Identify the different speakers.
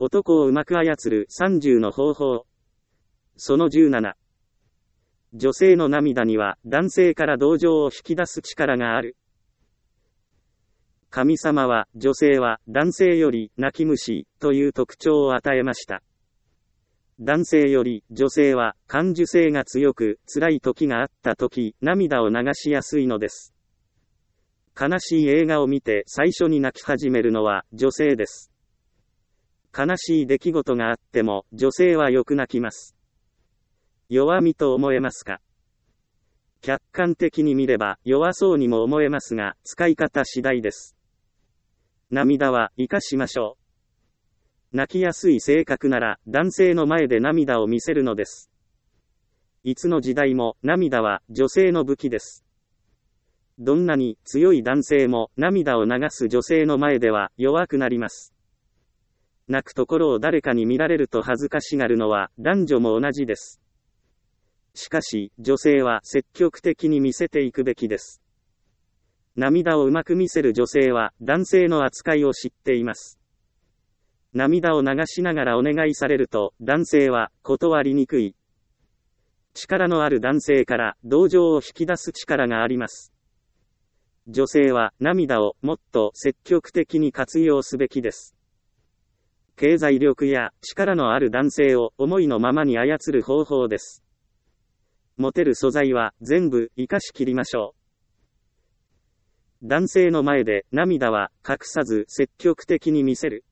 Speaker 1: 男をうまく操る30の方法。その17。女性の涙には男性から同情を引き出す力がある。神様は女性は男性より泣き虫という特徴を与えました。男性より女性は感受性が強く、辛い時があった時、涙を流しやすいのです。悲しい映画を見て最初に泣き始めるのは女性です。悲しい出来事があっても女性はよく泣きます。弱みと思えますか？客観的に見れば弱そうにも思えますが、使い方次第です。涙は生かしましょう。泣きやすい性格なら男性の前で涙を見せるのです。いつの時代も涙は女性の武器です。どんなに強い男性も涙を流す女性の前では弱くなります。泣くところを誰かに見られると恥ずかしがるのは男女も同じです。しかし女性は積極的に見せていくべきです。涙をうまく見せる女性は男性の扱いを知っています。涙を流しながらお願いされると男性は断りにくい。力のある男性から同情を引き出す力があります。女性は涙をもっと積極的に活用すべきです。経済力や力のある男性を思いのままに操る方法です。持てる素材は全部活かし切りましょう。男性の前で涙は隠さず積極的に見せる。